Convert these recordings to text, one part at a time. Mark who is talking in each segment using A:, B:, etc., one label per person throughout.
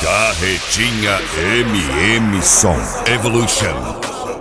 A: Carretinha MM Som Evolution.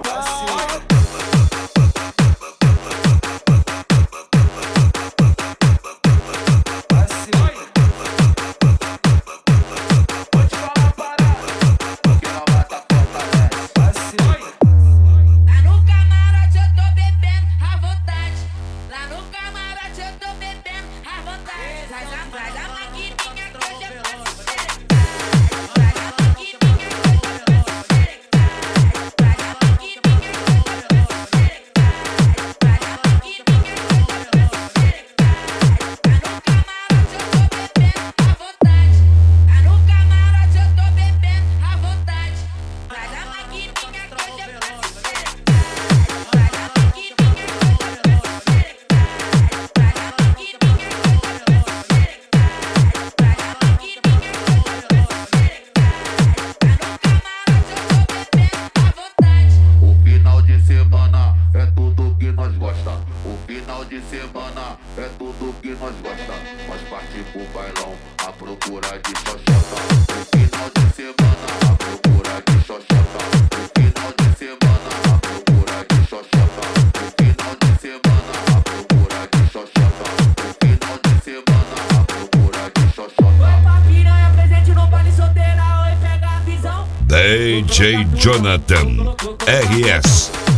B: Semana é tudo que nós gosta. Nós partimos pro bailão à procura de xoxota. No final de semana à procura de xoxota. No final de semana à procura de xoxota. No final de semana à procura de xoxota. No final de semana à procura de xoxota.
C: Oi pra piranha presente no baile solteira. Oi, pega a visão.
A: DJ Jonathan RS.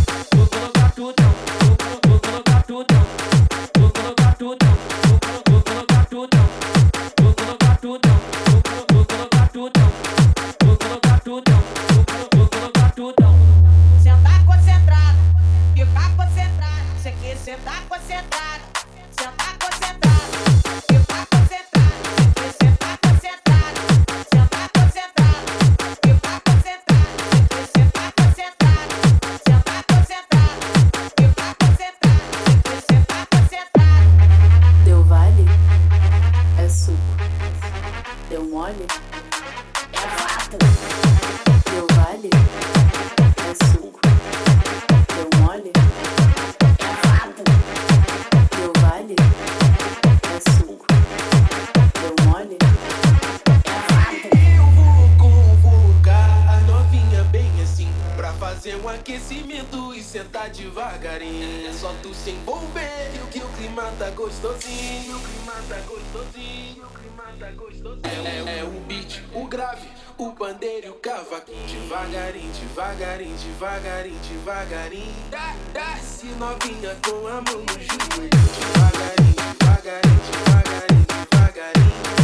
C: Sentar concentrado, ficar concentrado. Você quer sentar concentrado, sentar concentrado, ficar concentrado. Você quer sentar concentrado, sentar concentrado, ficar concentrado. Você quer sentar concentrado, sentar concentrado, ficar concentrado. Você quer sentar concentrado.
D: Deu vale? É suco. Deu mole? É vapo. Deu vale? É suco. Deu mole? É vapo. Deu vale? É suco. Deu mole? É vapo.
E: Eu vou convocar a novinha bem assim, pra fazer um aquecimento e sentar devagarinho. É só tu se envolver que o clima tá gostosinho. O clima tá gostosinho. O clima tá gostosinho. É o beat, o grave, o pandeiro e o cavaquinho. Devagarinho, devagarinho, devagarinho, devagarinho. Desce novinha com a mão no joelho. Devagarinho, devagarinho, devagarinho, devagarinho.